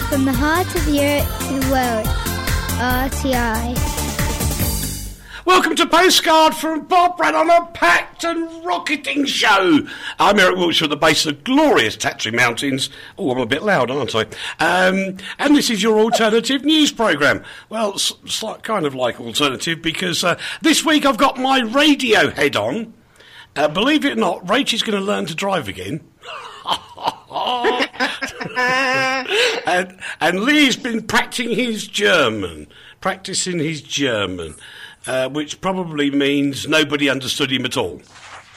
From the heart of Europe to the world, RTI. Welcome to Postcard from Bob Brad on a packed and rocketing show. I'm Eric Wiltshire at the base of the glorious Tatry Mountains. Oh, I'm a bit loud, aren't I? And this is your alternative news programme. Well, kind of like alternative because this week I've got my radio head on. Believe it or not, Rach is going to learn to drive again. and Lee's been practicing his German, which probably means nobody understood him at all.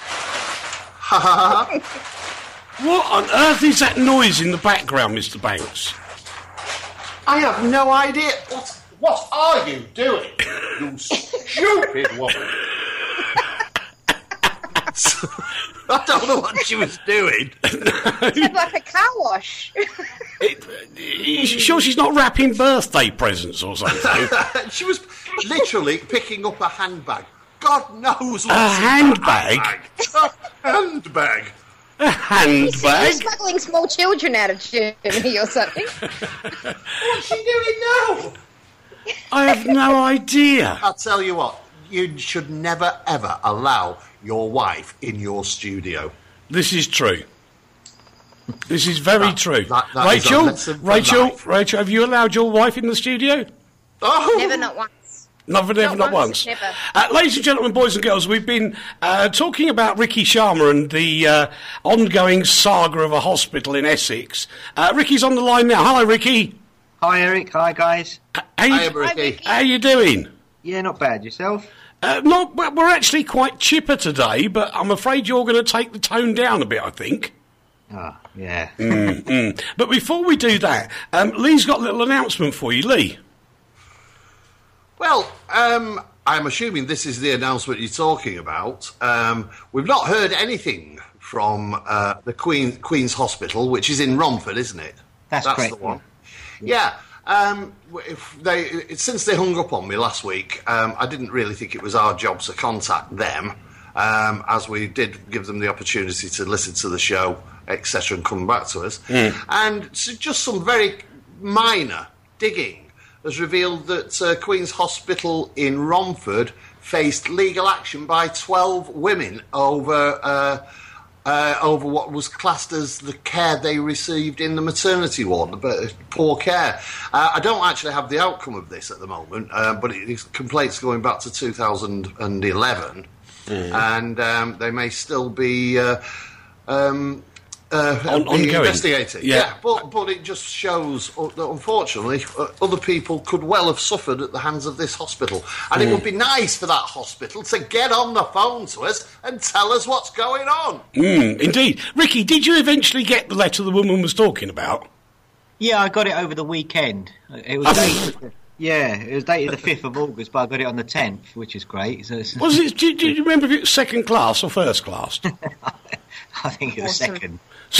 What on earth is that noise in the background, Mr. Banks? I have no idea. What are you doing, you stupid woman? I don't know what she was doing. It's like a car wash. Sure she's not wrapping birthday presents or something? She was literally picking up a handbag. God knows what's in handbag? A handbag. A handbag? You're smuggling small children out of Germany or something. What's she doing now? I have no idea. I'll tell you what. You should never, ever allow your wife in your studio. This is true. This is very true. Rachel, have you allowed your wife in the studio? Oh. Never, not once. Not once. Never. Ladies and gentlemen, boys and girls, we've been talking about Ricky Sharma and the ongoing saga of a hospital in Essex. Ricky's on the line now. Hello, Ricky. Hi, Eric. Hi, guys. Hi, Ricky. How you doing? Yeah, not bad. Yourself? We're actually quite chipper today, but I'm afraid you're going to take the tone down a bit, I think. Yeah. But before we do that, Lee's got a little announcement for you. Lee? Well, I'm assuming this is the announcement you're talking about. We've not heard anything from the Queen's Hospital, which is in Romford, isn't it? That's correct. The one. Yeah. Since they hung up on me last week, I didn't really think it was our job to contact them, as we did give them the opportunity to listen to the show, etc., and come back to us. And so just some very minor digging has revealed that Queen's Hospital in Romford faced legal action by 12 women over what was classed as the care they received in the maternity ward, the poor care. I don't actually have the outcome of this at the moment, but it's complaints going back to 2011, and they may still be ongoing. Investigating. Yeah. But it just shows that unfortunately other people could well have suffered at the hands of this hospital, and it would be nice for that hospital to get on the phone to us and tell us what's going on. Indeed. Ricky, did you eventually get the letter the woman was talking about? Yeah, I got it over the weekend. It was dated. Yeah, it was dated the 5th of August, but I got it on the 10th, which is great. So was it? Do you remember if it was second class or first class? I think it was second.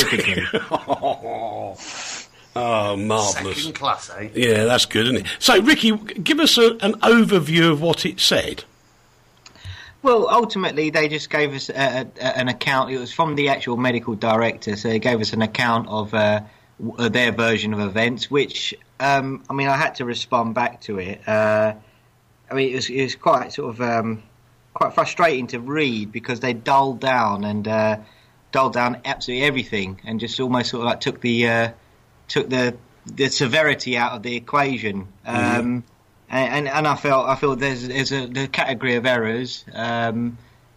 Oh, marvellous. Second class, eh? Yeah, that's good, isn't it? So, Ricky, give us an overview of what it said. Well, ultimately, they just gave us an account. It was from the actual medical director, so they gave us an account of their version of events, which, I had to respond back to it. It was quite sort of quite frustrating to read because they dulled down absolutely everything and just almost sort of like took the severity out of the equation. And I felt there's a category of errors and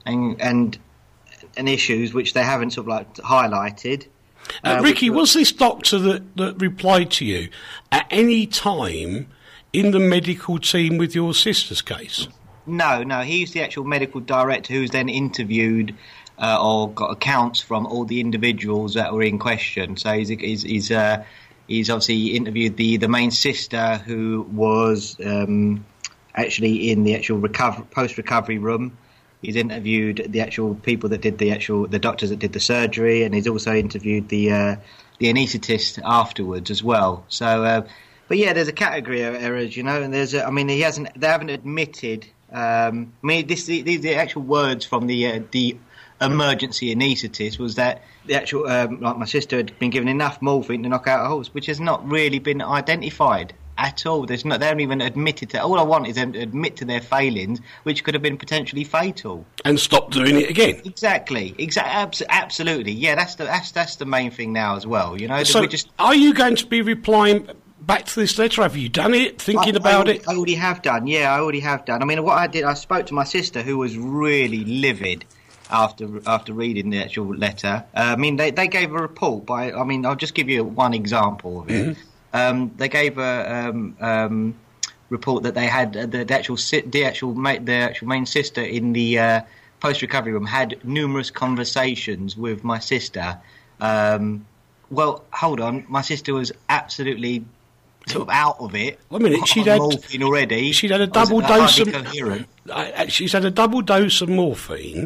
issues which they haven't sort of like highlighted. Ricky, was this doctor that replied to you at any time in the medical team with your sister's case? No, he's the actual medical director who's then interviewed or got accounts from all the individuals that were in question. So he's obviously interviewed the main sister who was actually in the actual post-recovery room. He's interviewed the actual people that did the doctors that did the surgery, and he's also interviewed the anaesthetist afterwards as well. So, but yeah, there's a category of errors, and they haven't admitted. These are the actual words from the emergency anaesthetist was that the actual, like my sister had been given enough morphine to knock out a horse, which has not really been identified at all. They haven't even admitted to. All I want is them to admit to their failings, which could have been potentially fatal. And stop doing it again. Exactly. Absolutely. Yeah, that's the main thing now as well. You know. So, are you going to be replying back to this letter? Have you done it? Thinking about it? I already have done. Yeah, I already have done. I mean, what I did, I spoke to my sister, who was really livid after reading the actual letter. I mean, they gave a report by. I mean, I'll just give you one example of it. Mm-hmm. They gave a report that they had the actual main sister in the post-recovery room had numerous conversations with my sister. Well, hold on, my sister was absolutely sort of out of it. Wait a minute, she'd had morphine already. She'd had a double dose of coherent. She's had a double dose of morphine,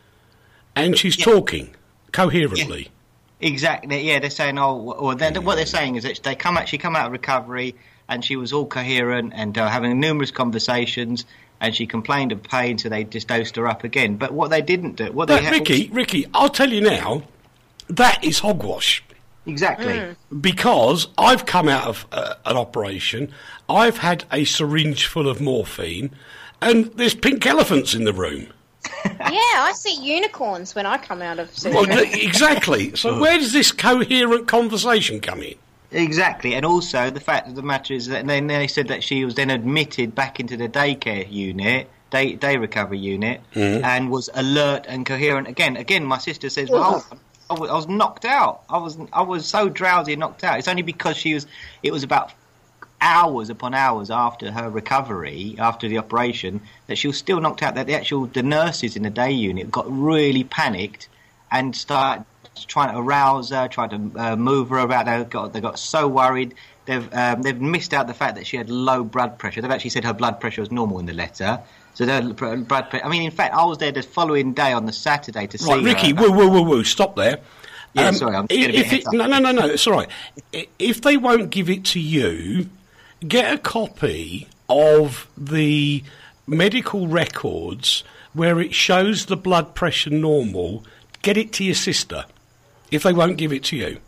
and she's talking coherently. Yeah. Exactly. Yeah, they're saying, what they're saying is that she come out of recovery and she was all coherent and having numerous conversations, and she complained of pain, so they just dosed her up again. But what they didn't do, Ricky, I'll tell you now, that is hogwash. Exactly. Because I've come out of an operation, I've had a syringe full of morphine, and there's pink elephants in the room. Yeah, I see unicorns when I come out of surgery. Well, exactly. So where does this coherent conversation come in? Exactly, and also the fact of the matter is that then they said that she was then admitted back into the daycare unit, day recovery unit, and was alert and coherent again. Again, my sister says, "Well, I was knocked out. I was so drowsy and knocked out. It's only because it was about hours upon hours after her recovery, after the operation, that she was still knocked out. That the nurses in the day unit got really panicked and started trying to arouse her, tried to move her about. They got so worried. They've missed out the fact that she had low blood pressure. They've actually said her blood pressure was normal in the letter. So blood pressure. I mean, in fact, I was there the following day on the Saturday to see. Right, Ricky, whoa, stop there. Yeah, sorry, I'm just getting a bit No, it's all right. If they won't give it to you, get a copy of the medical records where it shows the blood pressure normal. Get it to your sister if they won't give it to you.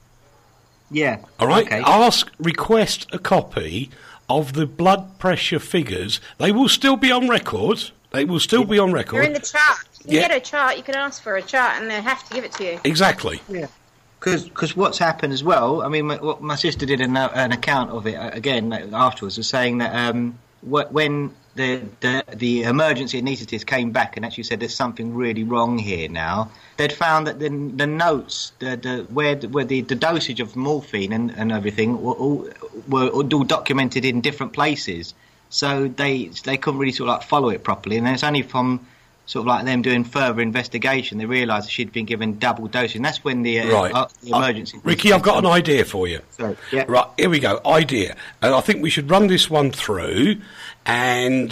Yeah. All right? Okay. Request a copy of the blood pressure figures. They will still be on record. They will still be on record. They're in the chart. You can get a chart, you can ask for a chart, and they have to give it to you. Exactly. Yeah. Because what's happened as well, I mean, my sister did an account of it again afterwards, was saying that when the emergency anaesthetist came back and actually said there's something really wrong here now, they'd found that the notes, where the dosage of morphine and everything were all documented in different places, so they couldn't really sort of like follow it properly, and then it's only from sort of like them doing further investigation, they realised she'd been given double dosing. That's when the emergency... Ricky, I've got an idea for you. Sorry, yeah. Right, here we go. Idea. And I think we should run this one through, and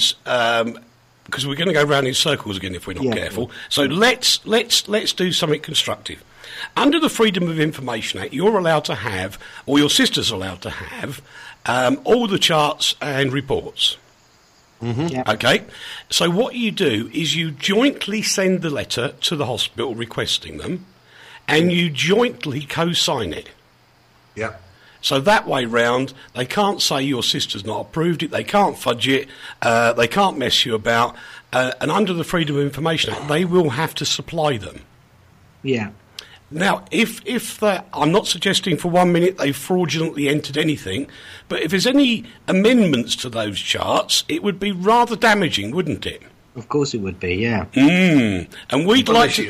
because we're going to go round in circles again if we're not careful. So let's do something constructive. Under the Freedom of Information Act, you're allowed to have, or your sister's allowed to have, all the charts and reports. Mm-hmm. Yep. Okay, so what you do is you jointly send the letter to the hospital requesting them, and you jointly co-sign it. Yeah. So that way round, they can't say your sister's not approved it, they can't fudge it, they can't mess you about, and under the Freedom of Information Act, they will have to supply them. Yeah. Now, if I'm not suggesting for 1 minute they've fraudulently entered anything, but if there's any amendments to those charts, it would be rather damaging, wouldn't it? Of course it would be, yeah. And we'd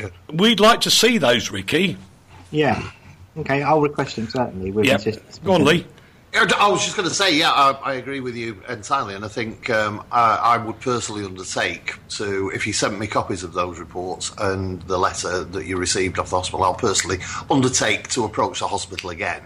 like to see those, Ricky. Yeah. Okay, I'll request them certainly with my sister. Go on, Lee. I was just going to say, I agree with you entirely, and I think I would personally undertake to, if you sent me copies of those reports and the letter that you received off the hospital, I'll personally undertake to approach the hospital again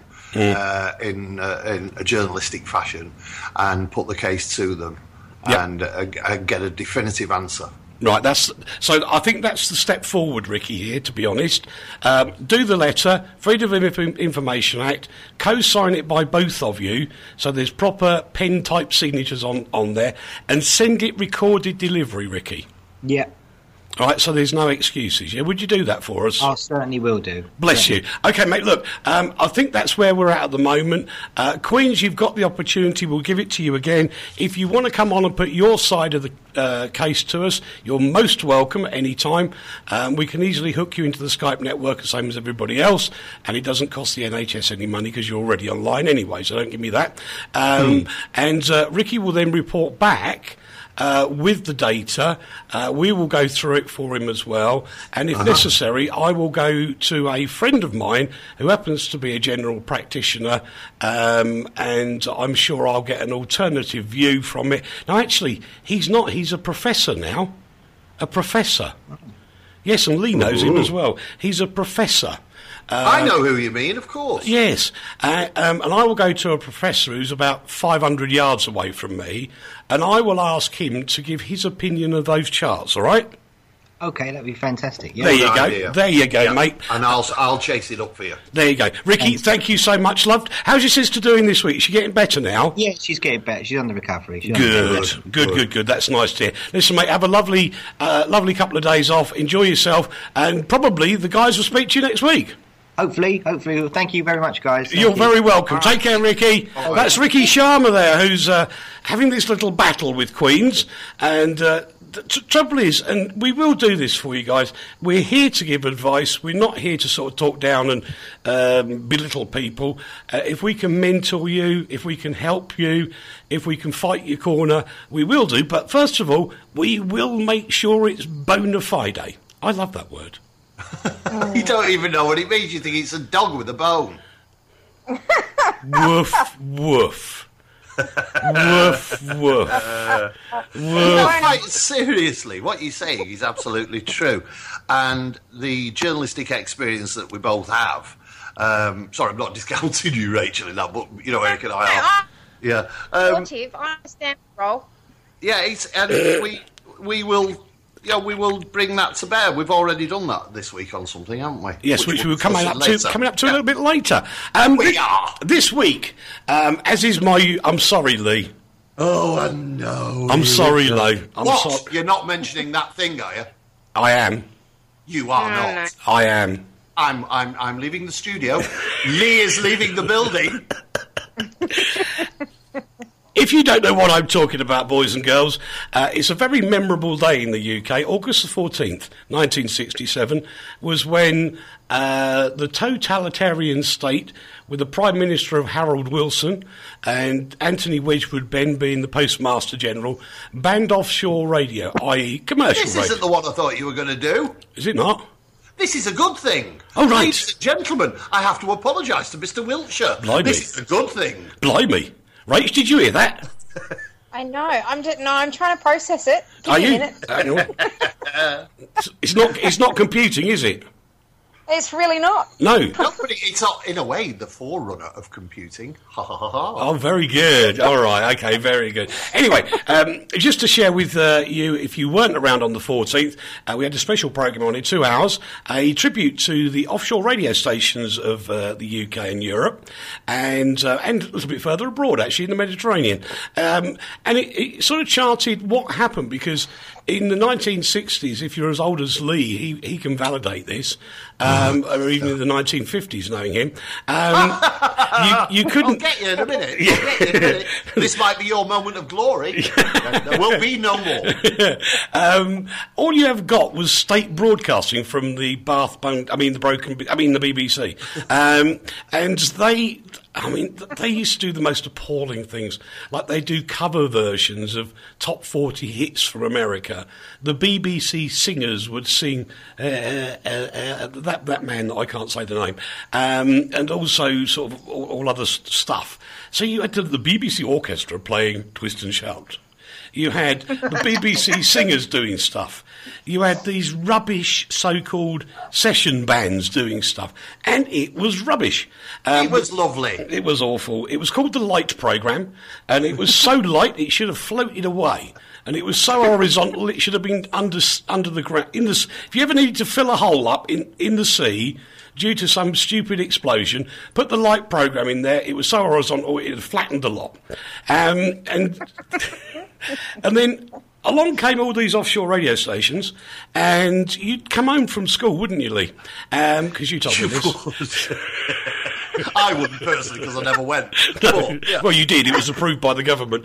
in a journalistic fashion and put the case to them and get a definitive answer. Right, so I think that's the step forward, Ricky, here, to be honest. Do the letter, Freedom of Information Act, co-sign it by both of you, so there's proper pen-type signatures on there, and send it recorded delivery, Ricky. Yeah. All right, so there's no excuses. Yeah, would you do that for us? I certainly will do. Bless you. Okay, mate, look, I think that's where we're at the moment. Queens, you've got the opportunity. We'll give it to you again. If you want to come on and put your side of the case to us, you're most welcome at any time. We can easily hook you into the Skype network the same as everybody else, and it doesn't cost the NHS any money because you're already online anyway, so don't give me that. And Ricky will then report back with the data. We will go through it for him as well, and if necessary, I will go to a friend of mine who happens to be a general practitioner, and I'm sure I'll get an alternative view from it. Now, actually, he's not. He's a professor now. A professor. Yes, and Lee knows him as well. He's a professor. I know who you mean, of course. Yes, and I will go to a professor who's about 500 yards away from me, and I will ask him to give his opinion of those charts, all right? Okay, that'd be fantastic. Yeah. There you go. idea. There you go, mate. And I'll chase it up for you. There you go. Ricky, thank you so much, love. How's your sister doing this week? Is she getting better now? Yeah, she's getting better. She's on the recovery. She's on the recovery. Good. That's nice to hear. Listen, mate, have a lovely couple of days off. Enjoy yourself, and probably the guys will speak to you next week. Hopefully. Thank you very much, guys. You're very welcome. Take care, Ricky. That's Ricky Sharma there, who's having this little battle with Queens. And the trouble is, and we will do this for you guys, we're here to give advice. We're not here to sort of talk down and belittle people. If we can mentor you, if we can help you, if we can fight your corner, we will do. But first of all, we will make sure it's bona fide. I love that word. You don't even know what it means. You think it's a dog with a bone. Woof, woof. Woof, woof. No, seriously, what you're saying is absolutely true. And the journalistic experience that we both have, sorry, I'm not discounting you, Rachel, in that, but, you know, Eric and I are. Yeah. Supportive, I understand the role. Yeah, we will... Yeah, we will bring that to bear. We've already done that this week on something, haven't we? Yes, which we're coming up to a little bit later. We are. This week, as is my... I'm sorry, Lee. Oh, I know. I'm sorry, Lee. What? You're not mentioning that thing, are you? I am. You are not. No. I am. I'm leaving the studio. Lee is leaving the building. If you don't know what I'm talking about, boys and girls, it's a very memorable day in the UK. August the 14th, 1967, was when the totalitarian state, with the Prime Minister of Harold Wilson and Anthony Wedgwood Benn being the Postmaster General, banned offshore radio, i.e. commercial radio. This isn't the one I thought you were going to do. Is it not? This is a good thing. Oh, right. Ladies and gentlemen, I have to apologise to Mr. Wiltshire. Blimey. This is a good thing. Blimey. Rach, did you hear that? I know. I'm trying to process it. Are you? Hang on. It's not computing, is it? It's really not. No. No, but it's not, in a way, the forerunner of computing. Ha ha ha ha. Oh, very good. All right. Okay, very good. Anyway, just to share with you, if you weren't around on the 14th, we had a special programme on in 2 hours, a tribute to the offshore radio stations of the UK and Europe, and a little bit further abroad, actually, in the Mediterranean. And it sort of charted what happened, because in the 1960s, if you're as old as Lee, he can validate this, or even in the 1950s, knowing him, you couldn't... I'll get you in a minute. This might be your moment of glory. There will be no more. All you have got was state broadcasting from the the BBC. And they used to do the most appalling things. Like they do cover versions of top 40 hits from America. The BBC singers would sing that man that I can't say the name, and also sort of all other stuff. So you had the BBC orchestra playing Twist and Shout. You had the BBC singers doing stuff. You had these rubbish so-called session bands doing stuff. And it was rubbish. It was lovely. It was awful. It was called the Light Programme, and it was so light it should have floated away. And it was so horizontal it should have been under the ground. If you ever needed to fill a hole up in the sea due to some stupid explosion, put the Light Programme in there. It was so horizontal it had flattened a lot. And then along came all these offshore radio stations, and you'd come home from school, wouldn't you, Lee? Because you told me this. I wouldn't personally, because I never went. No. But, yeah. Well, you did. It was approved by the government.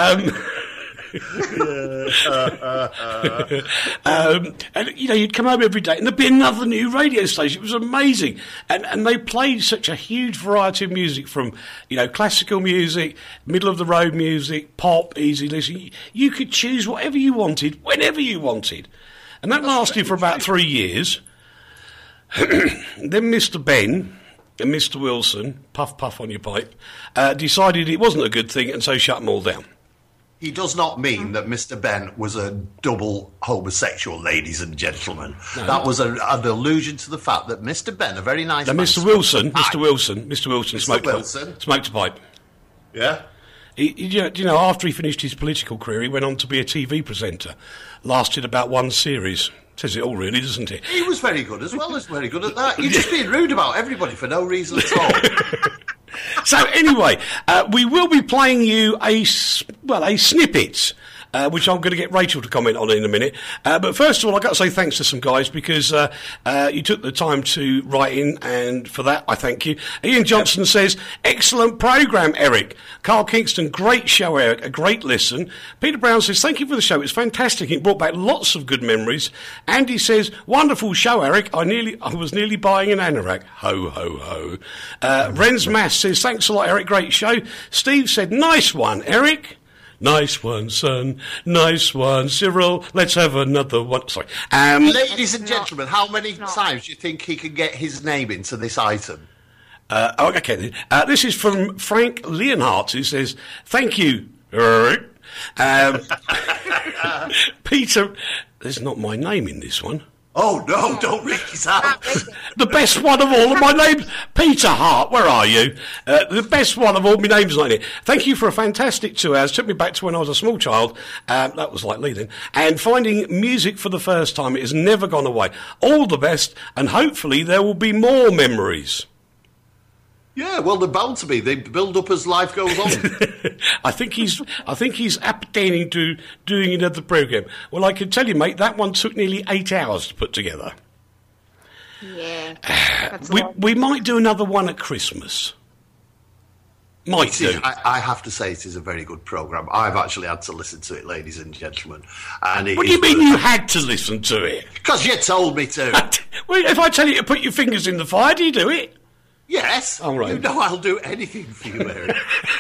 And you'd come home every day and there'd be another new radio station. It was amazing, and they played such a huge variety of music, from classical music, middle of the road music, pop, easy listening. You could choose whatever you wanted whenever you wanted, and that lasted for about 3 years. Then Mr. Ben and Mr. Wilson, puff puff on your pipe, decided it wasn't a good thing, and so shut them all down. He does not mean that Mr. Ben was a double homosexual, ladies and gentlemen. No. That was an allusion to the fact that Mr. Ben, a very nice man... Mr. Wilson smoked a pipe. Yeah? After he finished his political career, he went on to be a TV presenter. Lasted about one series. Says it all, really, doesn't it? He was very good as well. As very good at that. You're just being rude about everybody for no reason at all. So anyway, we will be playing you a snippet, which I'm going to get Rachel to comment on in a minute. But first of all, I've got to say thanks to some guys, because you took the time to write in, and for that I thank you. Ian Johnson says, excellent programme, Eric. Carl Kingston, great show, Eric, a great listen. Peter Brown says, thank you for the show, it's fantastic, it brought back lots of good memories. Andy says, wonderful show, Eric, I was nearly buying an anorak. Ho, ho, ho. Ren's Mass says, thanks a lot, Eric, great show. Steve said, nice one, Eric. Nice one, son. Nice one, Cyril. Let's have another one. Sorry. Ladies and gentlemen, how many times do you think he can get his name into this item? Okay. This is from Frank Leonhardt, who says, thank you, Eric. Peter, there's not my name in this one. Oh, no, don't read it out. The best one of all, my name's Peter Hart, where are you? The best one of all, my name's not in it. Thank you for a fantastic 2 hours. Took me back to when I was a small child. That was like Lee then. And finding music for the first time. It has never gone away. All the best, and hopefully there will be more memories. Yeah, well, they're bound to be. They build up as life goes on. I think he's appertaining to doing another programme. Well, I can tell you, mate, that one took nearly 8 hours to put together. Yeah. We might do another one at Christmas. Might do. I have to say, it is a very good programme. I've actually had to listen to it, ladies and gentlemen. And what do you mean you had to listen to it? Because you told me to. Well, if I tell you to put your fingers in the fire, do you do it? Yes. All right. You know I'll do anything for you, Eric.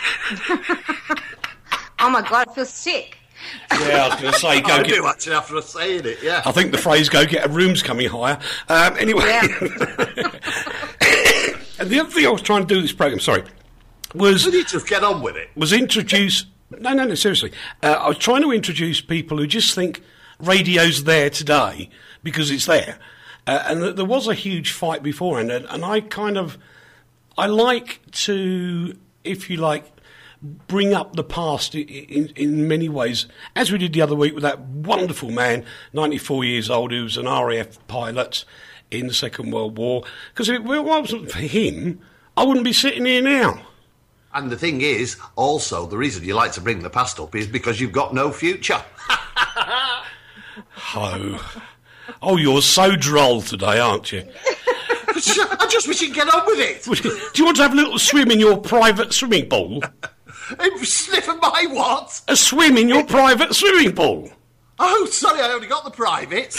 Oh, my God, I feel sick. Yeah, I was going to say, I do actually after saying it, yeah. I think the phrase, go get a room's coming higher. Anyway. Yeah. And the other thing I was trying to do this programme, was... Will you just get on with it? Was introduce... No, seriously. I was trying to introduce people who just think radio's there today because it's there. And there was a huge fight beforehand, and I like to, if you like, bring up the past in many ways, as we did the other week with that wonderful man, 94 years old, who was an RAF pilot in the Second World War. Because if it wasn't for him, I wouldn't be sitting here now. And the thing is, also, the reason you like to bring the past up is because you've got no future. Oh, you're so droll today, aren't you? I just wish you'd get on with it. Do you want to have a little swim in your private swimming pool? Sniff at my what? A swim in your private swimming pool. Oh, sorry, I only got the private.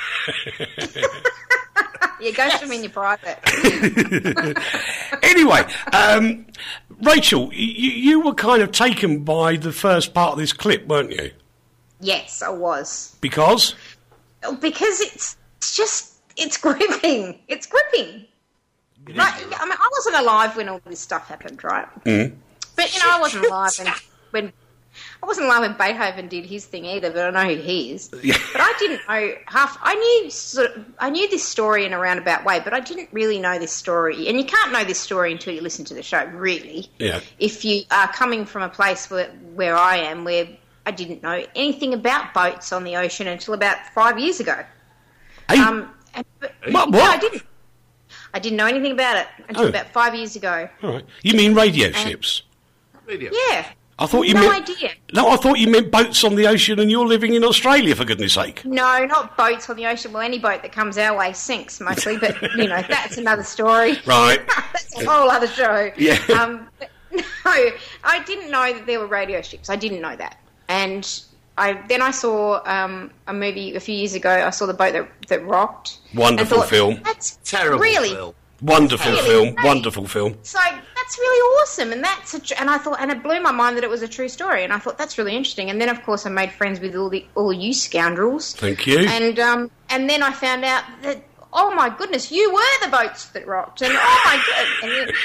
Yeah, go swim in your private. Anyway, Rachel, you were kind of taken by the first part of this clip, weren't you? Yes, I was. Because? Because it's gripping. It's gripping. Right? I mean, I wasn't alive when all this stuff happened, right? Mm. But I wasn't alive when Beethoven did his thing either. But I know who he is. Yeah. But I didn't know I knew this story in a roundabout way, but I didn't really know this story. And you can't know this story until you listen to the show, really. Yeah. If you are coming from a place where I am, where I didn't know anything about boats on the ocean until about 5 years ago. Hey. What? No, I didn't. I didn't know anything about it until about 5 years ago. All right. You mean radio ships? Radio. Yeah. I thought you no meant... idea. No, I thought you meant boats on the ocean and you're living in Australia, for goodness sake. No, not boats on the ocean. Well, any boat that comes our way sinks mostly, but, that's another story. Right. That's a whole other show. Yeah. But no, I didn't know that there were radio ships. I didn't know that. And I saw a movie a few years ago. I saw The Boat That Rocked. Wonderful film. That's Terrible really film. Wonderful film. great. Wonderful film. So that's really awesome, and I thought, and it blew my mind that it was a true story, and I thought that's really interesting. And then, of course, I made friends with all you scoundrels. Thank you. And then I found out that, oh my goodness, you were the boats that rocked, and oh my goodness,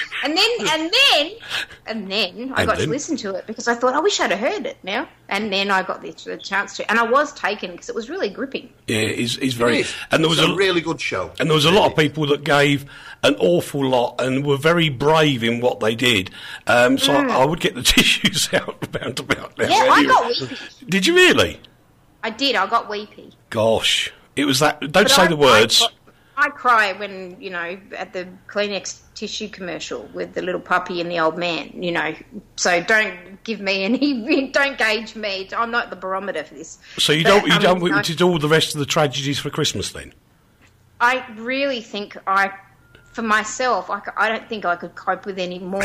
and then I got to listen to it because I thought I wish I'd have heard it now, and then I got the chance to, and I was taken because it was really gripping. Yeah, it's very, and there was a really good show, and there was a lot of people that gave an awful lot and were very brave in what they did. So I would get the tissues out about now. Yeah, I got weepy. Did you really? I did. I got weepy. Gosh, it was that. Don't say the words. I cry when, at the Kleenex tissue commercial with the little puppy and the old man, So don't give me don't gauge me. I'm not the barometer for this. So you don't witness all the rest of the tragedies for Christmas then? I really think for myself, I don't think I could cope with any more.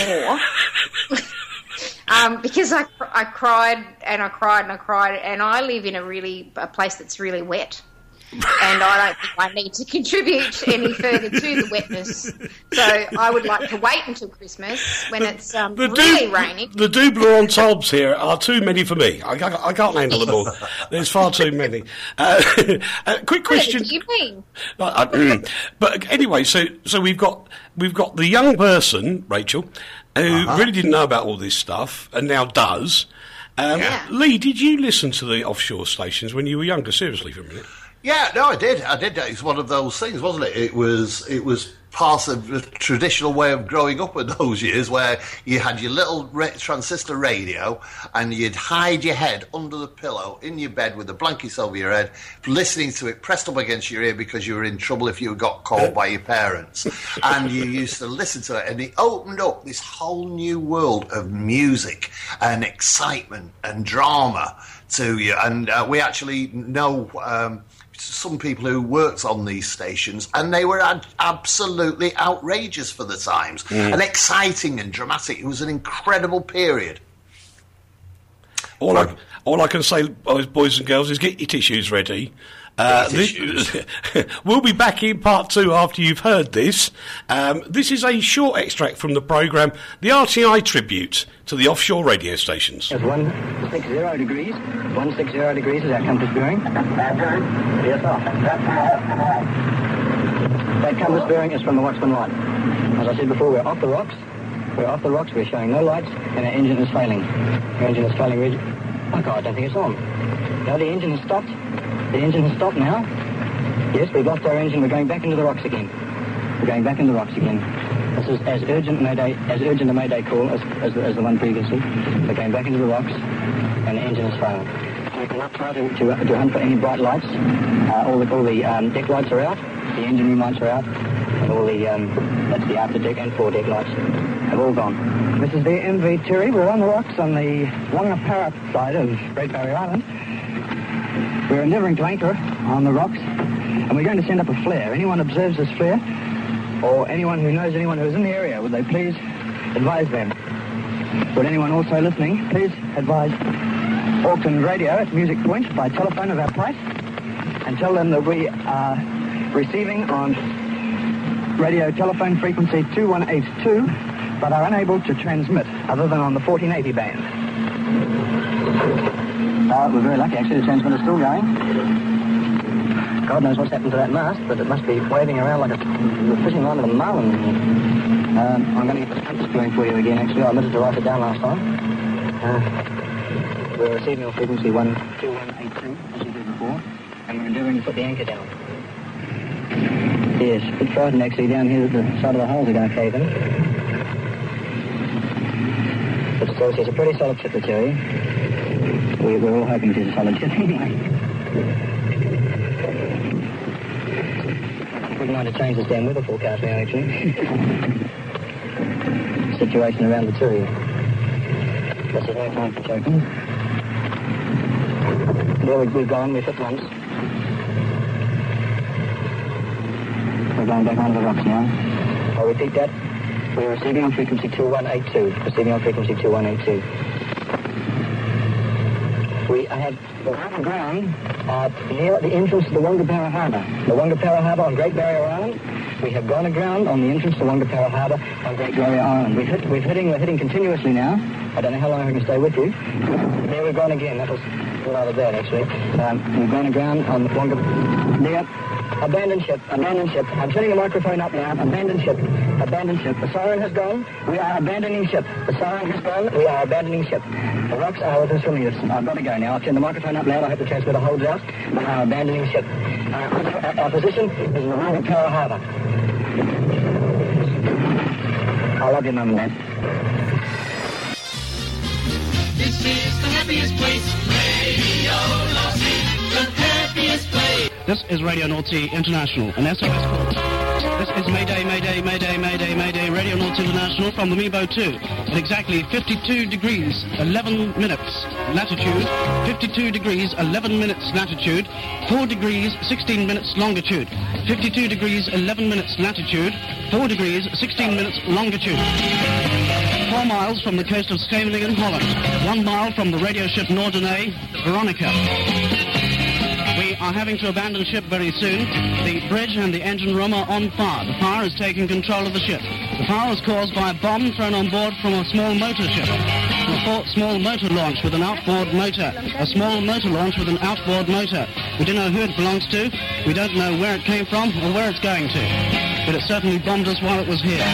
Because I cried and I cried and I cried, and I live in a place that's really wet. And I don't think I need to contribute any further to the wetness. So I would like to wait until Christmas when it's really raining. The double entendres here are too many for me. I can't handle them all. There's far too many. Quick question. What do you mean? But anyway, so we've got the young person, Rachel, who really didn't know about all this stuff and now does. Lee, did you listen to the offshore stations when you were younger? Seriously, for a minute. Yeah, no, I did. It's one of those things, wasn't it? It was part of the traditional way of growing up in those years, where you had your little transistor radio and you'd hide your head under the pillow in your bed with the blankets over your head, listening to it pressed up against your ear because you were in trouble if you got called by your parents. And you used to listen to it, and it opened up this whole new world of music and excitement and drama to you. And we actually know some people who worked on these stations, and they were absolutely outrageous for the times, and exciting and dramatic. It was an incredible period. All I can say, boys and girls, is get your tissues ready. We'll be back in part 2 after you've heard this. This is a short extract from the programme, the RTI Tribute to the Offshore Radio Stations. It's 160 degrees. 160 degrees is our compass bearing. Yes, sir. That compass bearing is from the Watchman light. As I said before, we're off the rocks. We're showing no lights, and our engine is failing. Our engine is failing. Oh, God, I don't think it's on. No, the engine has stopped. The engine has stopped now. Yes, we've lost our engine. We're going back into the rocks again. This is as urgent a mayday call as the one previously. We're going back into the rocks, and the engine is failing. We cannot try to hunt for any bright lights. All the deck lights are out. The engine room lights are out. And all that's the after deck and foredeck lights have all gone. This is the MV Terry. We're on the rocks on the Wangapara side of Great Barrier Island. We're endeavouring to anchor on the rocks, and we're going to send up a flare. Anyone observes this flare, or anyone who knows anyone who's in the area, would they please advise them? Would anyone also listening please advise Auckland Radio at Music Point by telephone of our place, and tell them that we are receiving on radio telephone frequency 2182, but are unable to transmit other than on the 1480 band. We're very lucky, actually. The transmitter's still going. God knows what's happened to that mast, but it must be waving around like a fishing line with a marlin. I'm going to get the compass going for you again, actually. I omitted to write it down last time. We're receiving on frequency 2182, as we did before, and we're endeavouring to put the anchor down. Yes, a bit frightened, actually, down here that the side of the hulls are going to cave in. But of course, it's a pretty solid ship, I tell you. We're all hoping it is a solid ship anyway. I wouldn't mind to change this damn weather forecast now, actually. Situation around the Turi. This is no time for joking. There we've gone, we've hit once. We're going back onto the rocks now. I'll repeat that. We're receiving on frequency 2182. Receiving on frequency 2182. We have on the ground near the entrance to the Wangapara Harbour. The Wangapara Harbour on Great Barrier Island. We have gone aground on the entrance to Wangapara Harbour on Great Barrier Island. We're hitting continuously now. I don't know how long I can stay with you. There we've gone again. That was rather bad, actually. We've gone aground on Wangapara. There. Abandoned ship. I'm turning the microphone up now. Abandoned ship. The siren has gone. We are abandoning ship. The siren has gone. We are abandoning ship. The rocks are within swimming distance. I've got to go now. I'll turn the microphone up loud. I hope the transmitter holds out. We are abandoning ship. Our position is in the Wangapara Harbour. I love you, Mum and Dad. This is the happiest place. Radio North Sea, the happiest place. This is Radio North Sea International, an SOS call. This is Mayday, Mayday, Mayday, Mayday, Mayday, Radio North Sea International from the Mebo 2 at exactly 52 degrees, 11 minutes latitude, 52 degrees, 11 minutes latitude, 4 degrees, 16 minutes longitude, 52 degrees, 11 minutes latitude, 4 degrees, 16 minutes longitude. 4 miles from the coast of Scheveningen, Holland. 1 mile from the radio ship Norderney, Veronica. We are having to abandon ship very soon. The bridge and the engine room are on fire. The fire is taking control of the ship. The fire was caused by a bomb thrown on board from a small motor ship. A small motor launch with an outboard motor. A small motor launch with an outboard motor. We don't know who it belongs to. We don't know where it came from or where it's going to. But it certainly bombed us while it was here.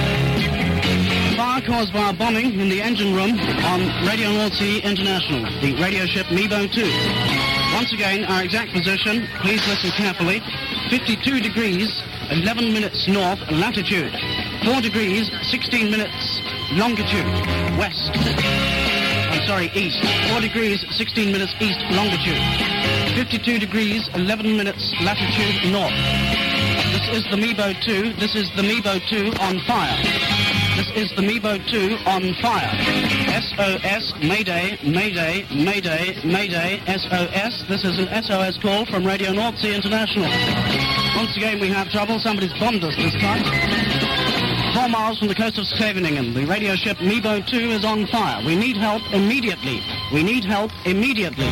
Fire caused by a bombing in the engine room on Radio North Sea International, the radio ship Mebo 2. Once again, our exact position, please listen carefully, 52 degrees, 11 minutes north latitude, 4 degrees, 16 minutes longitude, west. I'm sorry, east. 4 degrees, 16 minutes east longitude, 52 degrees, 11 minutes latitude north. This is the Mebo 2. This is the Mebo 2 on fire. This is the Mebo 2 on fire. SOS, Mayday, Mayday, Mayday, Mayday, SOS. This is an SOS call from Radio North Sea International. Once again, we have trouble. Somebody's bombed us this time. 4 miles from the coast of Scheveningen, the radio ship Mebo 2 is on fire. We need help immediately. We need help immediately.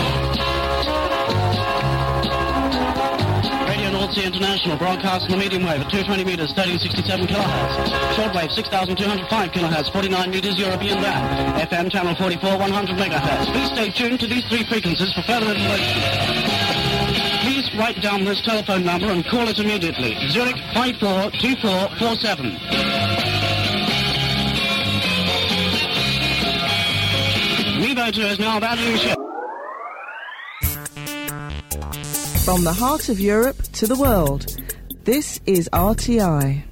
North Sea International, broadcast on the medium wave at 220 meters, 1367 kilohertz. Shortwave, 6,205 kilohertz, 49 meters, European band. FM channel 44, 100 megahertz. Please stay tuned to these 3 frequencies for further information. Please write down this telephone number and call it immediately. Zurich 542447. Mebo 2 is now abandoning ship. From the heart of Europe to the world, this is RTI.